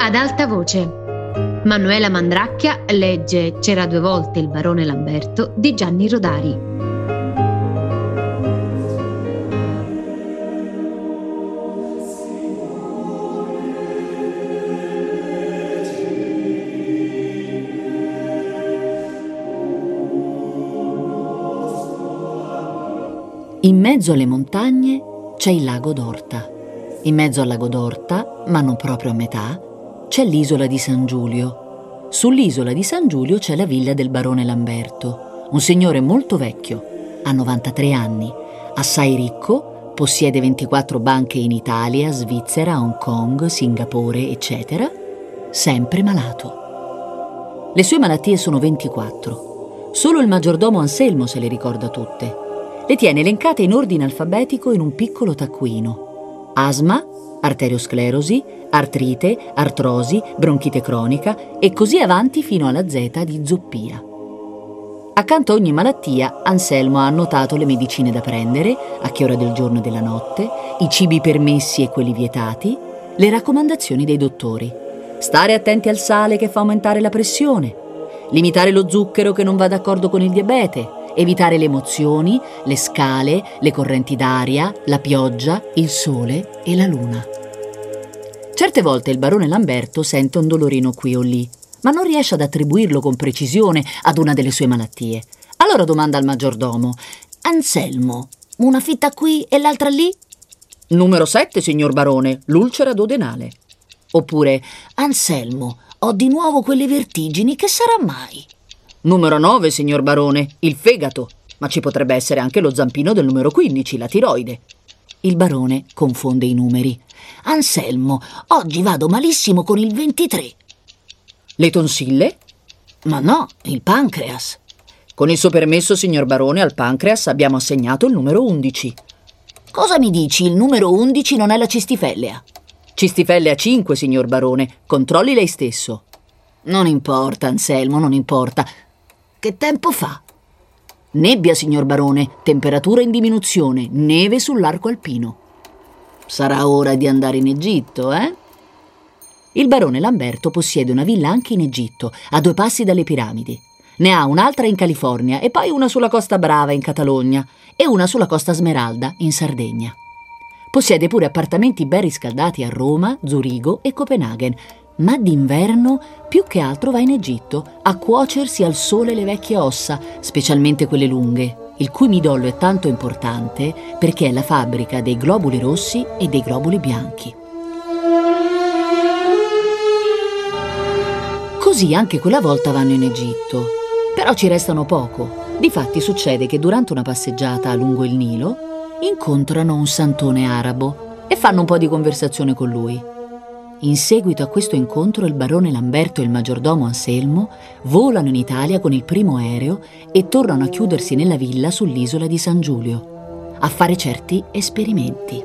Ad alta voce. Manuela Mandracchia legge C'era due volte il barone Lamberto di Gianni Rodari. In mezzo alle montagne c'è il lago d'Orta. In mezzo al lago d'Orta, ma non proprio a metà, c'è l'isola di San Giulio. Sull'isola di San Giulio c'è la villa del barone Lamberto, un signore molto vecchio, ha 93 anni, assai ricco, possiede 24 banche in Italia, Svizzera, Hong Kong, Singapore, eccetera, sempre malato. Le sue malattie sono 24. Solo il maggiordomo Anselmo se le ricorda tutte. Le tiene elencate in ordine alfabetico in un piccolo taccuino. Asma, arteriosclerosi, artrite, artrosi, bronchite cronica e così avanti fino alla Z di zoppia. Accanto a ogni malattia, Anselmo ha annotato le medicine da prendere, a che ora del giorno e della notte, i cibi permessi e quelli vietati, le raccomandazioni dei dottori. Stare attenti al sale che fa aumentare la pressione, limitare lo zucchero che non va d'accordo con il diabete, evitare le emozioni, le scale, le correnti d'aria, la pioggia, il sole e la luna. Certe volte il barone Lamberto sente un dolorino qui o lì, ma non riesce ad attribuirlo con precisione ad una delle sue malattie. Allora domanda al maggiordomo: Anselmo, una fitta qui e l'altra lì? Numero 7, signor barone, l'ulcera duodenale. Oppure: Anselmo, ho di nuovo quelle vertigini, che sarà mai? Numero 9, signor barone, il fegato, ma ci potrebbe essere anche lo zampino del numero 15, la tiroide. Il barone confonde i numeri. Anselmo, oggi vado malissimo con il 23. Le tonsille? Ma no, il pancreas. Con il suo permesso, signor barone, al pancreas abbiamo assegnato il numero 11. Cosa mi dici, il numero 11 non è la cistifellea? Cistifellea 5, signor barone, controlli lei stesso. Non importa, Anselmo, non importa. Che tempo fa? Nebbia, signor barone, temperatura in diminuzione, neve sull'arco alpino. Sarà ora di andare in Egitto, eh? Il barone Lamberto possiede una villa anche in Egitto, a 2 passi dalle piramidi. Ne ha un'altra in California e poi una sulla Costa Brava in Catalogna e una sulla Costa Smeralda in Sardegna. Possiede pure appartamenti ben riscaldati a Roma, Zurigo e Copenaghen, ma d'inverno più che altro va in Egitto a cuocersi al sole le vecchie ossa, specialmente quelle lunghe, il cui midollo è tanto importante perché è la fabbrica dei globuli rossi e dei globuli bianchi. Così anche quella volta vanno in Egitto, però ci restano poco. Difatti succede che durante una passeggiata lungo il Nilo incontrano un santone arabo e fanno un po' di conversazione con lui. In seguito a questo incontro il barone Lamberto e il maggiordomo Anselmo volano in Italia con il primo aereo e tornano a chiudersi nella villa sull'isola di San Giulio, a fare certi esperimenti.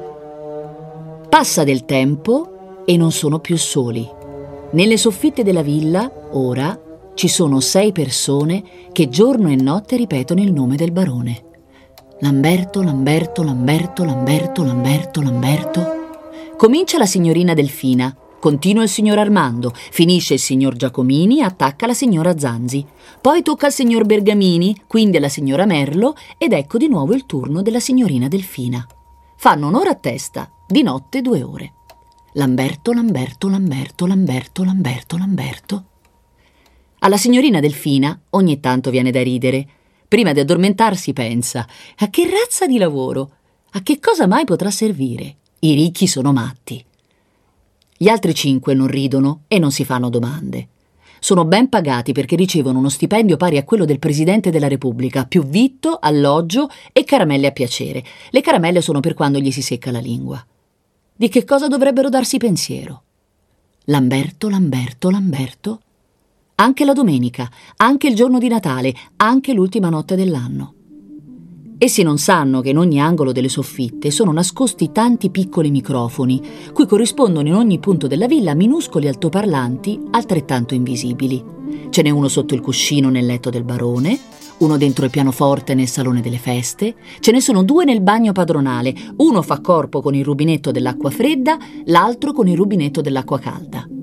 Passa del tempo e non sono più soli. Nelle soffitte della villa, ora, ci sono 6 persone che giorno e notte ripetono il nome del barone. Lamberto, Lamberto, Lamberto, Lamberto, Lamberto, Lamberto. Comincia la signorina Delfina, continua il signor Armando, finisce il signor Giacomini, attacca la signora Zanzi. Poi tocca al signor Bergamini, quindi alla signora Merlo, ed ecco di nuovo il turno della signorina Delfina. Fanno un'ora a testa, di notte 2 ore. Lamberto, Lamberto, Lamberto, Lamberto, Lamberto, Lamberto. Alla signorina Delfina ogni tanto viene da ridere. Prima di addormentarsi pensa: a che razza di lavoro? A che cosa mai potrà servire? I ricchi sono matti. Gli altri 5 non ridono e non si fanno domande. Sono ben pagati perché ricevono uno stipendio pari a quello del Presidente della Repubblica, più vitto, alloggio e caramelle a piacere. Le caramelle sono per quando gli si secca la lingua. Di che cosa dovrebbero darsi pensiero? Lamberto, Lamberto, Lamberto. Anche la domenica, anche il giorno di Natale, anche l'ultima notte dell'anno. Essi non sanno che in ogni angolo delle soffitte sono nascosti tanti piccoli microfoni, cui corrispondono in ogni punto della villa minuscoli altoparlanti altrettanto invisibili. Ce n'è uno sotto il cuscino nel letto del barone, uno dentro il pianoforte nel salone delle feste, ce ne sono 2 nel bagno padronale, uno fa corpo con il rubinetto dell'acqua fredda, l'altro con il rubinetto dell'acqua calda.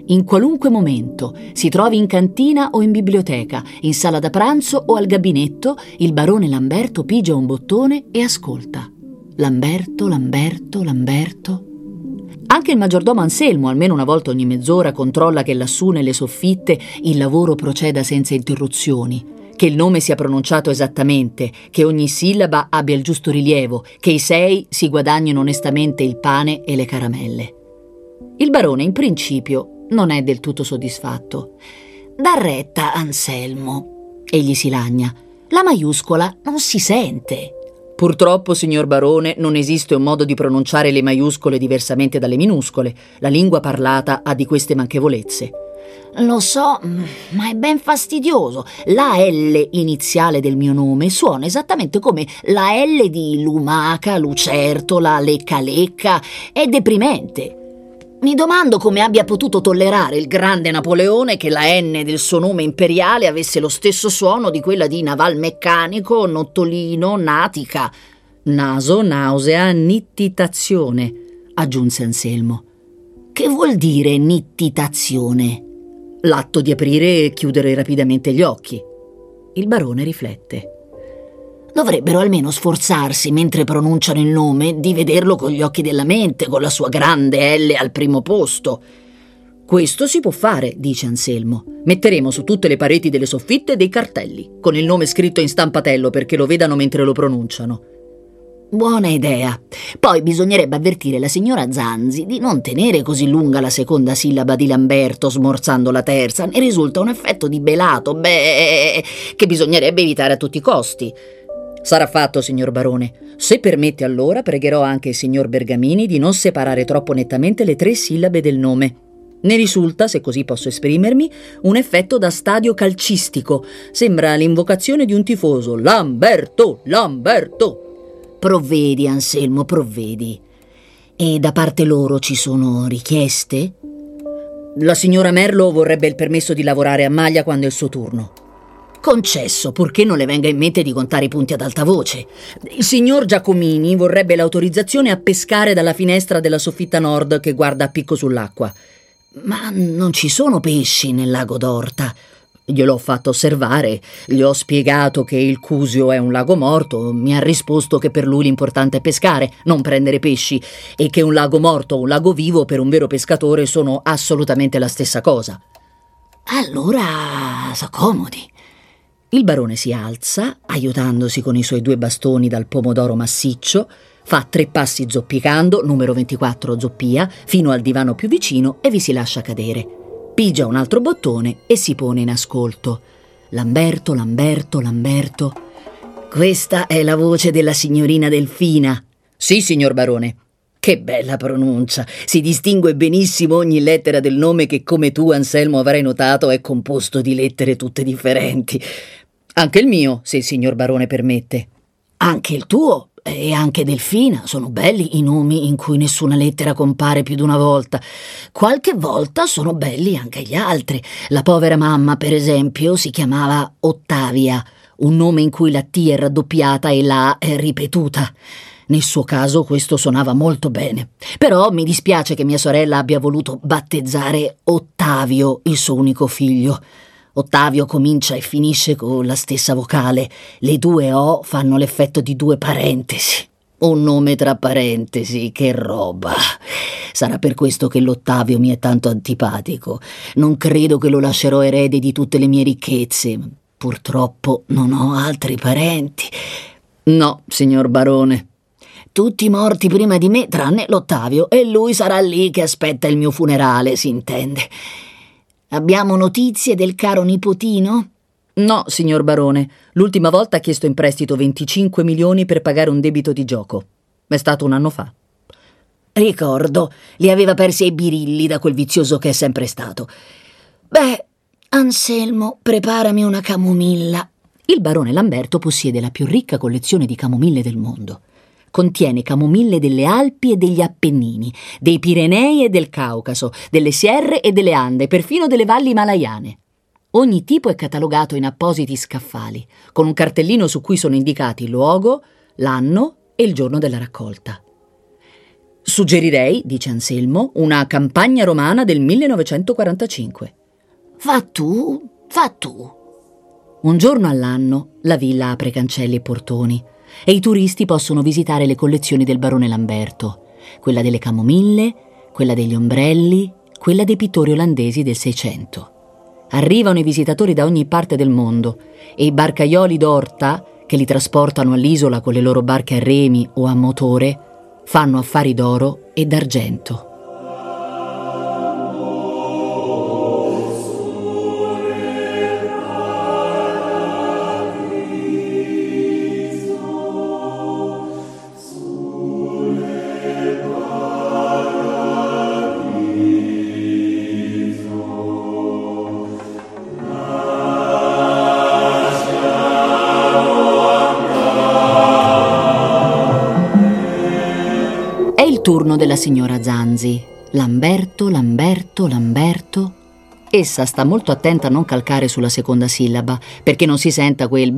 in qualunque momento, si trovi in cantina o in biblioteca, in sala da pranzo o al gabinetto, il barone Lamberto pigia un bottone e ascolta. Lamberto, Lamberto, Lamberto. Anche il maggiordomo Anselmo, almeno una volta ogni mezz'ora, controlla che lassù nelle soffitte il lavoro proceda senza interruzioni, che il nome sia pronunciato esattamente, che ogni sillaba abbia il giusto rilievo, che i 6 si guadagnino onestamente il pane e le caramelle. Il barone, in principio, non è del tutto soddisfatto. «Da retta, Anselmo», egli si lagna. «La maiuscola non si sente». «Purtroppo, signor barone, non esiste un modo di pronunciare le maiuscole diversamente dalle minuscole. La lingua parlata ha di queste manchevolezze». «Lo so, ma è ben fastidioso. La L iniziale del mio nome suona esattamente come la L di lumaca, lucertola, lecca lecca. È deprimente. Mi domando come abbia potuto tollerare il grande Napoleone che la N del suo nome imperiale avesse lo stesso suono di quella di navalmeccanico, nottolino, natica». «Naso, nausea, nittitazione», aggiunse Anselmo. «Che vuol dire nittitazione?» «L'atto di aprire e chiudere rapidamente gli occhi». Il barone riflette. «Dovrebbero almeno sforzarsi, mentre pronunciano il nome, di vederlo con gli occhi della mente, con la sua grande L al primo posto». «Questo si può fare», dice Anselmo. «Metteremo su tutte le pareti delle soffitte dei cartelli, con il nome scritto in stampatello perché lo vedano mentre lo pronunciano». «Buona idea. Poi bisognerebbe avvertire la signora Zanzi di non tenere così lunga la seconda sillaba di Lamberto, smorzando la terza. Ne risulta un effetto di belato, che bisognerebbe evitare a tutti i costi». «Sarà fatto, signor barone. Se permette, allora pregherò anche il signor Bergamini di non separare troppo nettamente le 3 sillabe del nome. Ne risulta, se così posso esprimermi, un effetto da stadio calcistico. Sembra l'invocazione di un tifoso. Lamberto, Lamberto». «Provvedi, Anselmo, provvedi. E da parte loro ci sono richieste?» «La signora Merlo vorrebbe il permesso di lavorare a maglia quando è il suo turno». «Concesso, purché non le venga in mente di contare i punti ad alta voce. Il signor Giacomini vorrebbe l'autorizzazione a pescare dalla finestra della soffitta nord che guarda a picco sull'acqua». «Ma non ci sono pesci nel lago d'Orta». «Gliel'ho fatto osservare, gli ho spiegato che il Cusio è un lago morto, mi ha risposto che per lui l'importante è pescare, non prendere pesci, e che un lago morto o un lago vivo per un vero pescatore sono assolutamente la stessa cosa». «Allora s'accomodi». Il barone si alza, aiutandosi con i suoi 2 bastoni dal pomodoro massiccio, fa 3 passi zoppicando, numero 24 zoppia, fino al divano più vicino e vi si lascia cadere. Pigia un altro bottone e si pone in ascolto. «Lamberto, Lamberto, Lamberto». «Questa è la voce della signorina Delfina». «Sì, signor barone». «Che bella pronuncia. Si distingue benissimo ogni lettera del nome che, come tu, Anselmo, avrai notato, è composto di lettere tutte differenti. Anche il mio, se il signor barone permette». «Anche il tuo e anche Delfina sono belli i nomi in cui nessuna lettera compare più di una volta. Qualche volta sono belli anche gli altri. La povera mamma, per esempio, si chiamava Ottavia, un nome in cui la T è raddoppiata e la A è ripetuta. Nel suo caso questo suonava molto bene. Però mi dispiace che mia sorella abbia voluto battezzare Ottavio, il suo unico figlio. Ottavio comincia e finisce con la stessa vocale. Le 2 O fanno l'effetto di 2 parentesi. Un nome tra parentesi, che roba. Sarà per questo che l'Ottavio mi è tanto antipatico. Non credo che lo lascerò erede di tutte le mie ricchezze. Purtroppo non ho altri parenti». «No, signor barone». «Tutti morti prima di me, tranne l'Ottavio, e lui sarà lì che aspetta il mio funerale, si intende. Abbiamo notizie del caro nipotino?» «No, signor barone. L'ultima volta ha chiesto in prestito 25 milioni per pagare un debito di gioco. È stato un anno fa». «Ricordo, li aveva persi ai birilli da quel vizioso che è sempre stato. Beh, Anselmo, preparami una camomilla». Il barone Lamberto possiede la più ricca collezione di camomille del mondo. Contiene camomille delle Alpi e degli Appennini, dei Pirenei e del Caucaso, delle Sierre e delle Ande, perfino delle valli himalayane. Ogni tipo è catalogato in appositi scaffali, con un cartellino su cui sono indicati il luogo, l'anno e il giorno della raccolta. Suggerirei, dice Anselmo, una campagna romana del 1945. Fa tu. Un giorno all'anno la villa apre cancelli e portoni e i turisti possono visitare le collezioni del barone Lamberto, quella delle camomille, quella degli ombrelli, quella dei pittori olandesi del Seicento. Arrivano i visitatori da ogni parte del mondo e i barcaioli d'Orta, che li trasportano all'isola con le loro barche a remi o a motore, fanno affari d'oro e d'argento. Turno della signora Zanzi. Lamberto. Essa sta molto attenta a non calcare sulla seconda sillaba, perché non si senta quel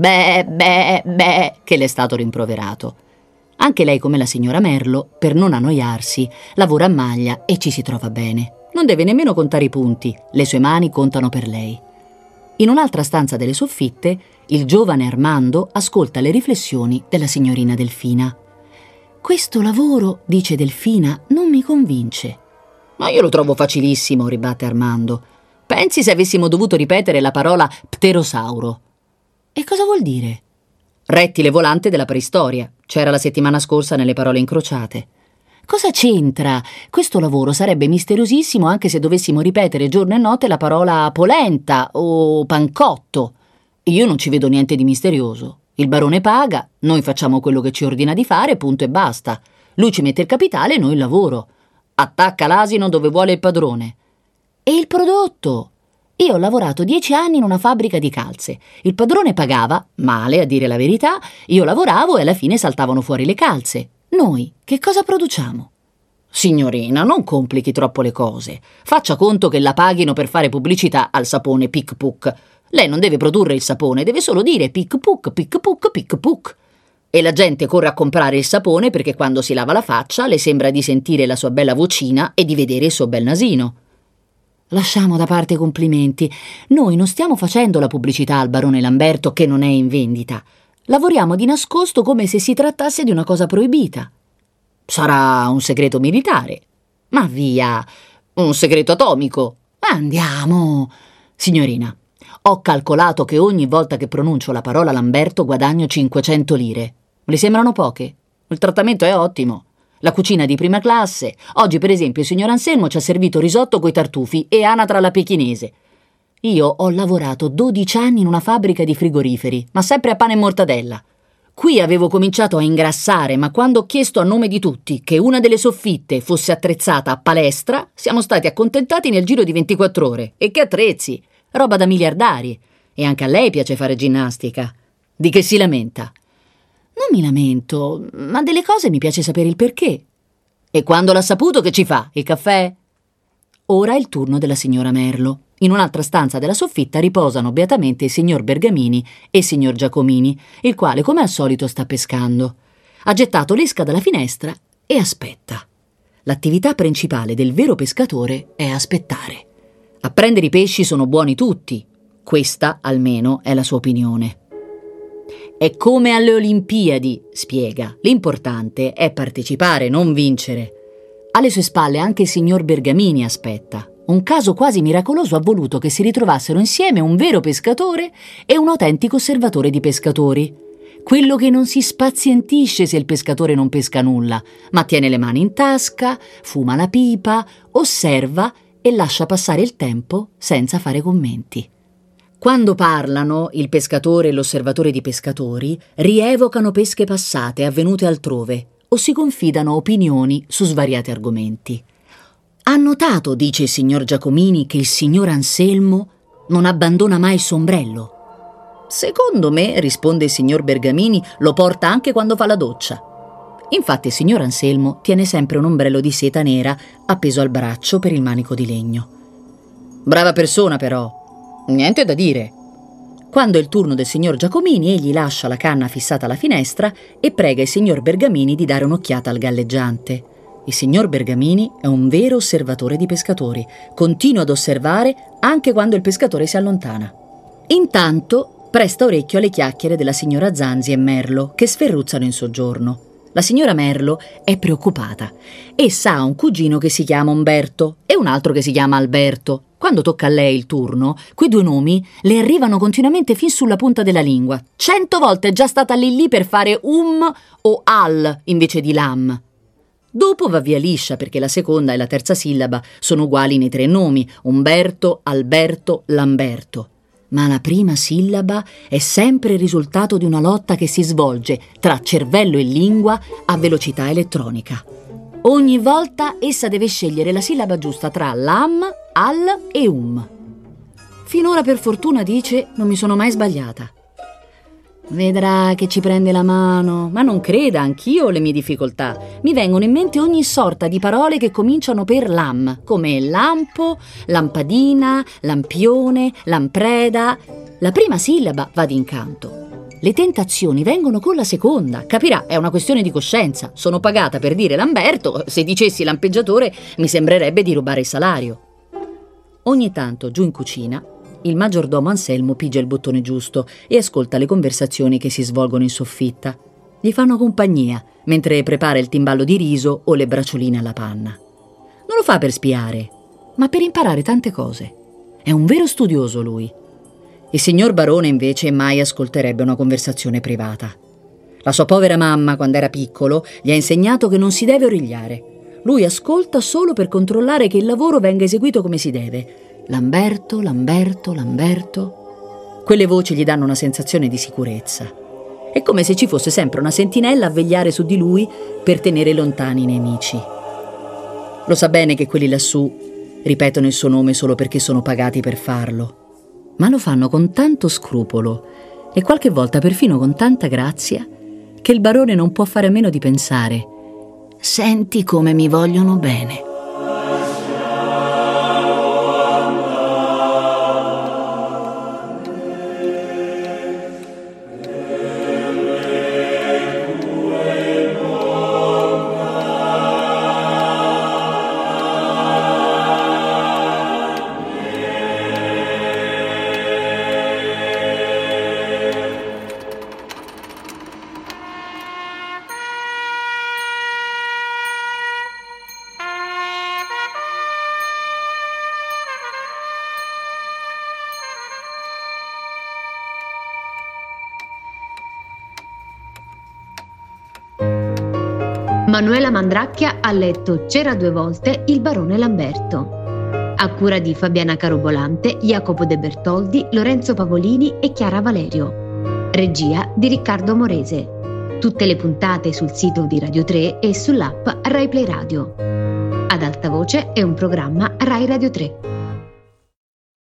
beh che le è stato rimproverato. Anche lei, come la signora Merlo, per non annoiarsi, lavora a maglia e ci si trova bene. Non deve nemmeno contare i punti, le sue mani contano per lei. In un'altra stanza delle soffitte, il giovane Armando ascolta le riflessioni della signorina Delfina. «Questo lavoro, dice Delfina, non mi convince». «Ma io lo trovo facilissimo», ribatte Armando. «Pensi se avessimo dovuto ripetere la parola pterosauro». «E cosa vuol dire?» «Rettile volante della preistoria. C'era la settimana scorsa nelle parole incrociate». «Cosa c'entra? Questo lavoro sarebbe misteriosissimo anche se dovessimo ripetere giorno e notte la parola polenta o pancotto. Io non ci vedo niente di misterioso. Il barone paga, noi facciamo quello che ci ordina di fare, punto e basta. Lui ci mette il capitale e noi il lavoro. Attacca l'asino dove vuole il padrone». «E il prodotto? Io ho lavorato 10 anni in una fabbrica di calze. Il padrone pagava, male a dire la verità, io lavoravo e alla fine saltavano fuori le calze. Noi che cosa produciamo?» «Signorina, non complichi troppo le cose. Faccia conto che la paghino per fare pubblicità al sapone Pic Puc. Lei non deve produrre il sapone, deve solo dire pic puc, pic puc, pic puc. E la gente corre a comprare il sapone perché quando si lava la faccia le sembra di sentire la sua bella vocina e di vedere il suo bel nasino». «Lasciamo da parte i complimenti. Noi non stiamo facendo la pubblicità al barone Lamberto che non è in vendita. Lavoriamo di nascosto come se si trattasse di una cosa proibita». «Sarà un segreto militare». «Ma via, un segreto atomico». «Andiamo». «Signorina, ho calcolato che ogni volta che pronuncio la parola Lamberto guadagno 500 lire. Le sembrano poche? Il trattamento è ottimo. La cucina è di prima classe. Oggi, per esempio, il signor Anselmo ci ha servito risotto coi tartufi e anatra alla pechinese. Io ho lavorato 12 anni in una fabbrica di frigoriferi, ma sempre a pane e mortadella. Qui avevo cominciato a ingrassare, ma quando ho chiesto a nome di tutti che una delle soffitte fosse attrezzata a palestra, siamo stati accontentati nel giro di 24 ore. E che attrezzi! Roba da miliardari. E anche a lei piace fare ginnastica. Di che si lamenta?» «Non mi lamento, ma delle cose mi piace sapere il perché». «E quando l'ha saputo che ci fa? Il caffè?» Ora è il turno della signora Merlo. In un'altra stanza della soffitta riposano beatamente il signor Bergamini e il signor Giacomini, il quale, come al solito, sta pescando. Ha gettato l'esca dalla finestra e aspetta. L'attività principale del vero pescatore è aspettare. A prendere i pesci sono buoni tutti. Questa, almeno, è la sua opinione. «È come alle Olimpiadi», spiega. «L'importante è partecipare, non vincere». Alle sue spalle anche il signor Bergamini aspetta. Un caso quasi miracoloso ha voluto che si ritrovassero insieme un vero pescatore e un autentico osservatore di pescatori. Quello che non si spazientisce se il pescatore non pesca nulla, ma tiene le mani in tasca, fuma la pipa, osserva e lascia passare il tempo senza fare commenti. Quando parlano, il pescatore e l'osservatore di pescatori rievocano pesche passate avvenute altrove o si confidano opinioni su svariati argomenti. «Ha notato», dice il signor Giacomini, «che il signor Anselmo non abbandona mai il sombrello?» «Secondo me», risponde il signor Bergamini, «lo porta anche quando fa la doccia». Infatti il signor Anselmo tiene sempre un ombrello di seta nera appeso al braccio per il manico di legno. Brava persona però, niente da dire. Quando è il turno del signor Giacomini, egli lascia la canna fissata alla finestra e prega il signor Bergamini di dare un'occhiata al galleggiante. Il signor Bergamini è un vero osservatore di pescatori. Continua ad osservare anche quando il pescatore si allontana. Intanto presta orecchio alle chiacchiere della signora Zanzi e Merlo, che sferruzzano in soggiorno. La signora Merlo è preoccupata. Essa ha un cugino che si chiama Umberto e un altro che si chiama Alberto. Quando tocca a lei il turno, quei due nomi le arrivano continuamente fin sulla punta della lingua. 100 volte è già stata lì per fare o al invece di lam. Dopo va via liscia perché la seconda e la terza sillaba sono uguali nei 3 nomi: Umberto, Alberto, Lamberto. Ma la prima sillaba è sempre il risultato di una lotta che si svolge tra cervello e lingua a velocità elettronica. Ogni volta essa deve scegliere la sillaba giusta tra lam, al e Finora per fortuna, dice, non mi sono mai sbagliata. Vedrà che ci prende la mano, ma non creda, anch'io ho le mie difficoltà. Mi vengono in mente ogni sorta di parole che cominciano per lam, come lampo, lampadina, lampione, lampreda. La prima sillaba va d'incanto. Le tentazioni vengono con la seconda. Capirà, è una questione di coscienza. Sono pagata per dire Lamberto, se dicessi lampeggiatore mi sembrerebbe di rubare il salario. Ogni tanto, giù in cucina, il maggiordomo Anselmo pigia il bottone giusto e ascolta le conversazioni che si svolgono in soffitta. Gli fanno compagnia mentre prepara il timballo di riso o le braccioline alla panna. Non lo fa per spiare, ma per imparare tante cose. È un vero studioso lui. Il signor barone invece mai ascolterebbe una conversazione privata. La sua povera mamma, quando era piccolo, gli ha insegnato che non si deve origliare. Lui ascolta solo per controllare che il lavoro venga eseguito come si deve. Lamberto, Lamberto, Lamberto. Quelle voci gli danno una sensazione di sicurezza. È come se ci fosse sempre una sentinella a vegliare su di lui per tenere lontani i nemici. Lo sa bene che quelli lassù ripetono il suo nome solo perché sono pagati per farlo. Ma lo fanno con tanto scrupolo e qualche volta perfino con tanta grazia che il barone non può fare a meno di pensare: senti come mi vogliono bene. Manuela Mandracchia ha letto C'era 2 volte il barone Lamberto. A cura di Fabiana Carobolante, Jacopo De Bertoldi, Lorenzo Pavolini e Chiara Valerio. Regia di Riccardo Morese. Tutte le puntate sul sito di Radio 3 e sull'app Rai Play Radio. Ad alta voce è un programma Rai Radio 3.